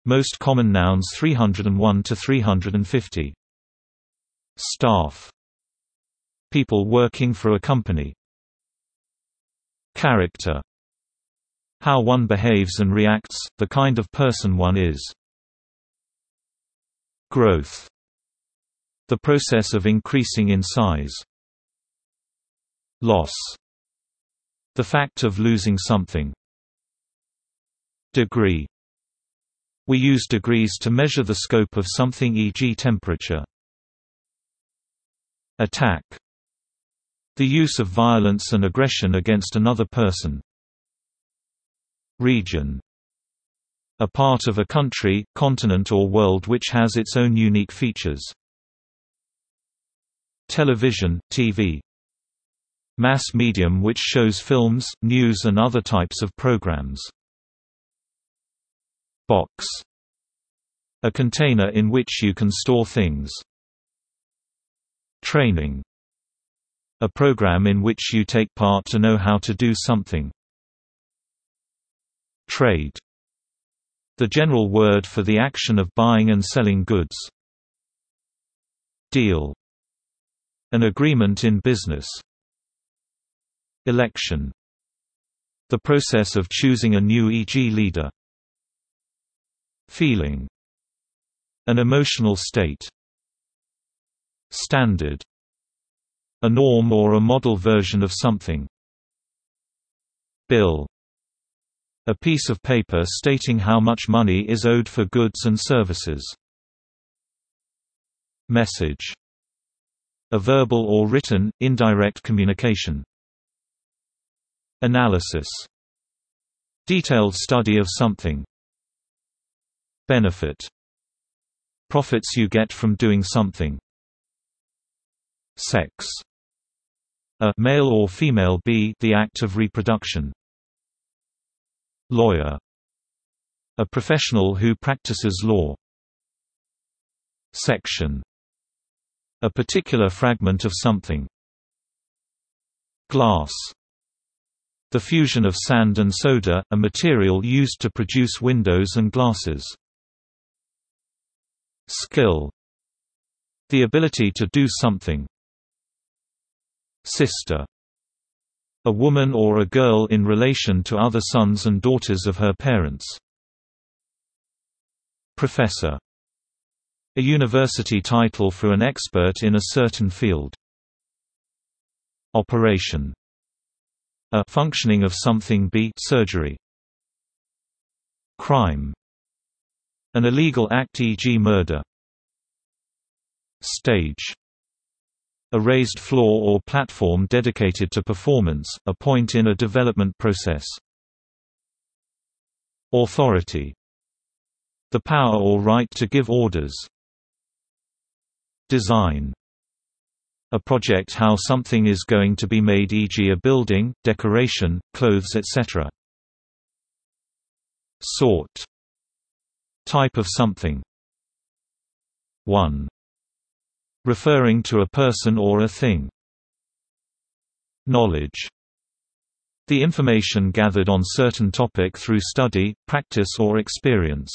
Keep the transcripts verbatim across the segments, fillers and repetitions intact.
Most common nouns three hundred one to three hundred fifty. Staff. People working for a company. Character. How one behaves and reacts, the kind of person one is. Growth. The process of increasing in size. Loss. The fact of losing something. Degree. We use degrees to measure the scope of something, for example temperature. Attack. The use of violence and aggression against another person. Region. A part of a country, continent or world which has its own unique features. Television, T V. Mass medium which shows films, news and other types of programs. Box. A container in which you can store things. Training. A program in which you take part to know how to do something. Trade. The general word for the action of buying and selling goods. Deal. An agreement in business. Election. The process of choosing a new for example leader. Feeling. An emotional state. Standard. A norm or a model version of something. Bill. A piece of paper stating how much money is owed for goods and services. Message. A verbal or written, indirect communication. Analysis. Detailed study of something. Benefit. Profits you get from doing something. Sex. A male or female b the act of reproduction. Lawyer. A professional who practices law. Section. A particular fragment of something. Glass. The fusion of sand and soda, a material used to produce windows and glasses. Skill. The ability to do something. Sister. A woman or a girl in relation to other sons and daughters of her parents. Professor. A university title for an expert in a certain field. Operation. A functioning of something b surgery. Crime. An illegal act, for example murder. Stage. A raised floor or platform dedicated to performance, a point in a development process. Authority. The power or right to give orders. Design. A project how something is going to be made, for example a building, decoration, clothes et cetera. Sort. Type of something. One. Referring to a person or a thing. Knowledge. The information gathered on certain topic through study, practice or experience.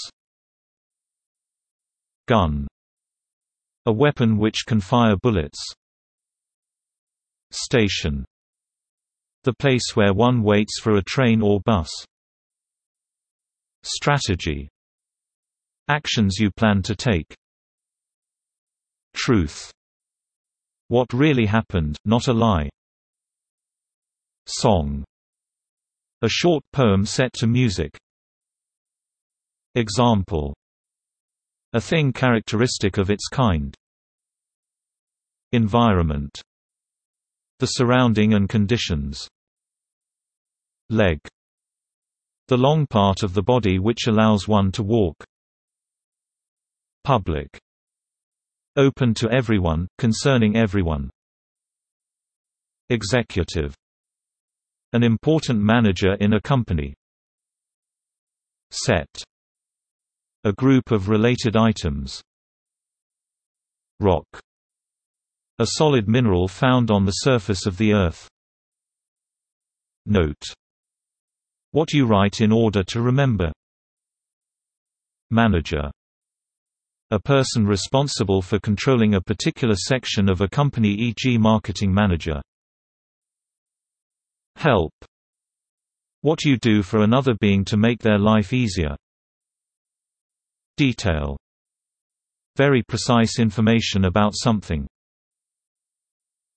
Gun. A weapon which can fire bullets. Station. The place where one waits for a train or bus. Strategy. Actions you plan to take. Truth. What really happened, not a lie. Song. A short poem set to music. Example. A thing characteristic of its kind. Environment. The surrounding and conditions. Leg. The long part of the body which allows one to walk. Public. Open to everyone, concerning everyone. Executive. An important manager in a company. Set. A group of related items. Rock. A solid mineral found on the surface of the earth. Note. What you write in order to remember. Manager. A person responsible for controlling a particular section of a company, for example marketing manager. Help. What you do for another being to make their life easier. Detail. Very precise information about something.